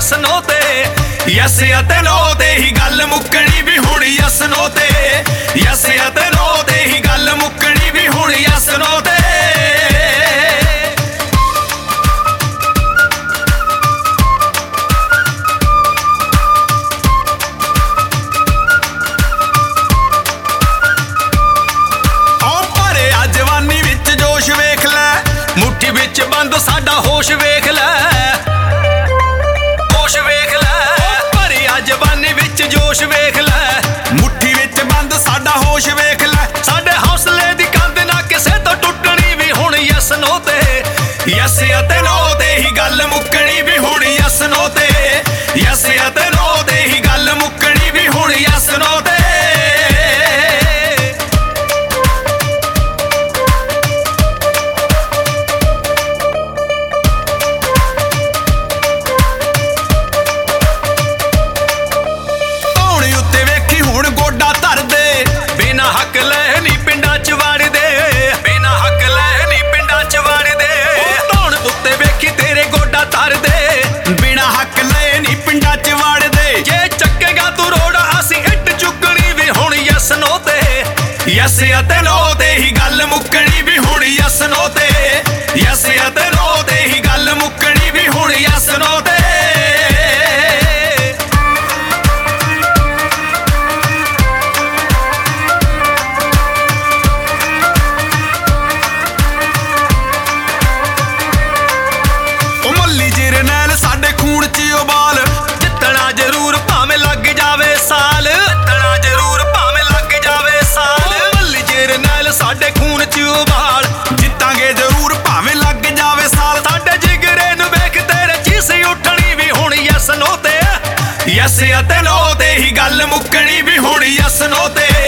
yes ਨੋ ਤੇ yes ਅਤੇ ਨੋ ਤੇ ਹੀ ਗੱਲ ਮੁੱਕਣੀ ਵੀ ਹੁਣ ਯਸ ਨੋ ਤੇ ਯਸ ਅਤੇ ਨੋ ਤੇ ਹੀ ਗੱਲ ਮੁੱਕਣੀ ਵੀ ਹੁਣ ਯਸ ਨੋ ਤੇ ਮੁੱਠੀ ਵਿੱਚ ਬੰਦ ਸਾਡਾ ਹੋਸ਼ ਵੇਖ ਲੈ ਹੋਸ਼ ਵੇਖ ਲੈ ਭਰੀ ਜਵਾਨੀ ਵਿੱਚ ਜੋਸ਼ ਵੇਖ ਲੈ ਮੁੱਠੀ ਵਿੱਚ ਬੰਦ ਸਾਡਾ ਹੋਸ਼ ਵੇਖ ਲੈ ਸਾਡੇ ਹੌਸਲੇ ਦੀ ਕੰਧ ਨਾ ਕਿਸੇ ਤੋਂ ਟੁੱਟਣੀ ਵੀ ਹੁਣ ਯਸ ਨੋ ਤੇ ਯਸ ਅਤੇ ਨੋ ਤੇ ਹੀ ਗੱਲ ਮੁੱਕਣੀ ਵੀ ਹੁਣ ਯਸ ਨੋ ਤੇ ਯਸ ਅਤੇ ਨੋ ਤੇ ਹੀ ਗੱਲ ਮੁੱਕਣੀ ਵੀ ਹੁਣ ਯਸ ਨੋ ਤੇ ਹੱਕ ਲੈ ਨੀ ਪਿੰਡਾਂ ਚ ਵੜਦੇ ਬਿਨਾ ਹੱਕ ਲੈ ਨੀ ਪਿੰਡਾਂ ਚ ਵੜਦੇ ਧੌਣ ਉੱਤੇ ਵੇਖੀ ਤੇਰੇ ਗੋਡਾ ਧਰਦੇ ਬਿਨਾ ਹੱਕ ਲੈ ਨੀ ਪਿੰਡਾਂ ਚ ਵੜਦੇ ਜੇ ਚੱਕੇਗਾ ਤੂੰ ਰੋਡ ਅਸੀਂ ਇੱਟ ਚੁੱਕਣੀ ਵੀ ਹੁਣ ਯਸ ਨੋ ਤੇ ਯਸ ਅਤੇ ਨੋ ਤੇ ਹੀ ਗੱਲ ਮੁੱਕਣੀ ਵੀ ਹੁਣ ਯਸ ਨੋ ਤੇ ਯਸ ਅਤੇ ਨੋ ਤੇ ਹੀ ਗੱਲ ਮੁੱਕਣੀ ਵੀ ਹੁਣ ਯਸ ਨੋ ਤੇ ਸਾਡੇ ਖੂਨ ਚ ਉਬਾਲ ਜਿੱਤਣਾ ਜ਼ਰੂਰ ਭਾਵੇਂ ਲੱਗ ਜਾਵੇ ਸਾਲ ਜਿੱਤਣਾ ਜ਼ਰੂਰ ਭਾਵੇਂ ਲੱਗ ਜਾਵੇ ਸਾਲ ਮੱਲੀ ਜਰਨੈਲ ਸਾਡੇ ਖੂਨ ਚ ਉਬਾਲ ਜਿੱਤਾਂਗੇ ਜ਼ਰੂਰ ਭਾਵੇਂ ਲੱਗ ਜਾਵੇ ਸਾਲ ਸਾਡੇ ਜਿਗਰੇ ਨੂੰ ਵੇਖ ਤੇਰੇ ਚੀਸੀ ਉੱਠਣੀ ਵੀ ਹੁਣ ਯਸ ਨੋ ਤੇ ਯਸ ਅਤੇ ਨੋ ਤੇ ਹੀ ਗੱਲ ਮੁੱਕਣੀ ਵੀ ਹੁਣ ਯਸ ਨੋ ਤੇ